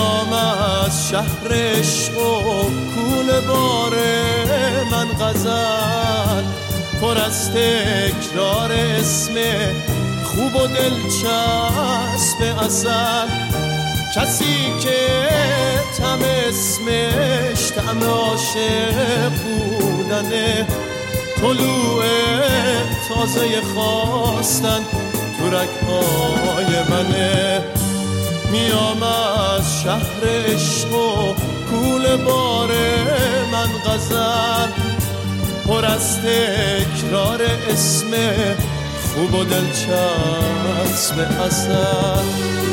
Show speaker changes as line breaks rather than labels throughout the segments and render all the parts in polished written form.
میام از شهر عشق و کوله بار من غزل پر از تکرار اسم خوب و دلچسب اصل، کسی که طعم اسمش طعم عاشق بودنه، طلوع تازه خواستن تو رگ‌های منه. میام از شهر عشق و کوله بار من غزل پر از تکرار اسم خوب و دلچسب اصل.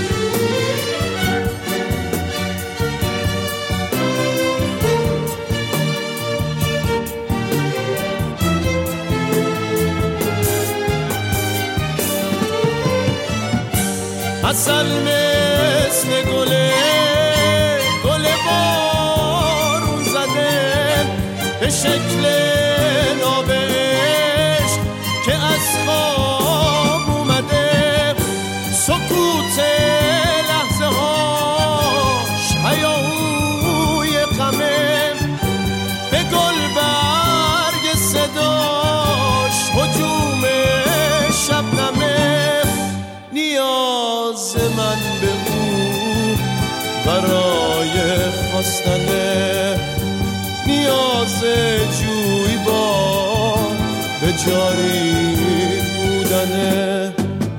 اصل مثل گل بارون زده به شکل ناب عشق که از خواب اومده، سکوت لحظه هاش هیاهوی غمه، به گل برگ صداش هجوم شبنمه. نیاز من به او برای خواستنه، نیاز جویبار به جاری بودنه.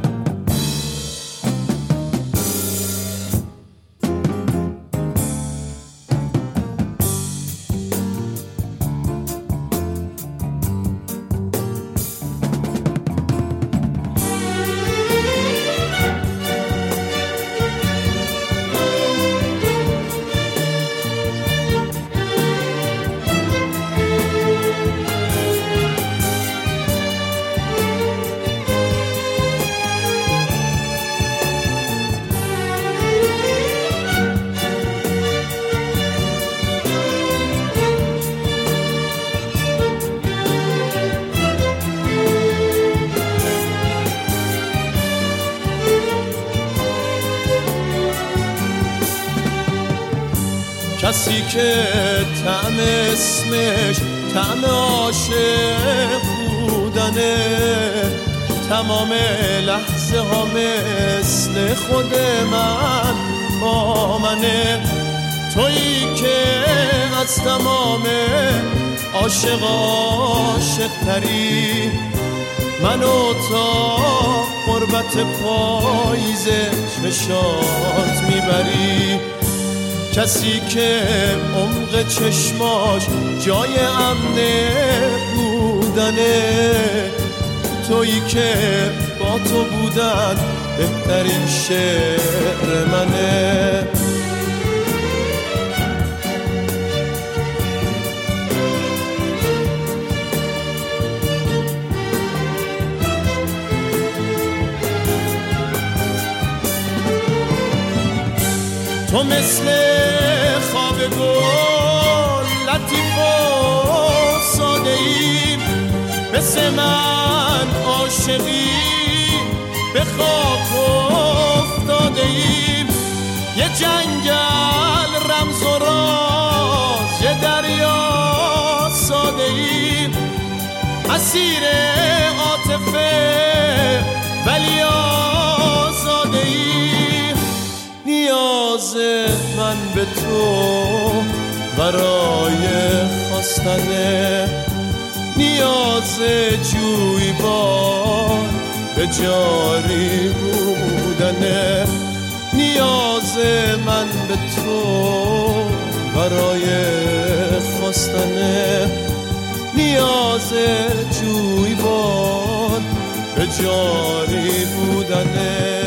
کسی که طعم اسمش طعم عاشق بودنه، تمام لحظه ها مثل خود من با منه. تویی که از تمام عاشق تری، منو تا قربت پاییز چشات میبری. کسی که عمق چشماش جای امنه بودنه، تویی که با تو بودن بهترین شعر منه. تو مثل خواب گل لطیف و ساده ای، مثل من عاشقی به خاک افتاده ای. یه جنگل رمز و راز، یه دریا ساده ای، اسیر عاطفه ولی آزاده ای. نیاز من به تو برای خواستنه، نیاز جویبار به جاری بودنه. نیاز من به تو برای خواستنه، نیاز جویبار به جاری بودنه.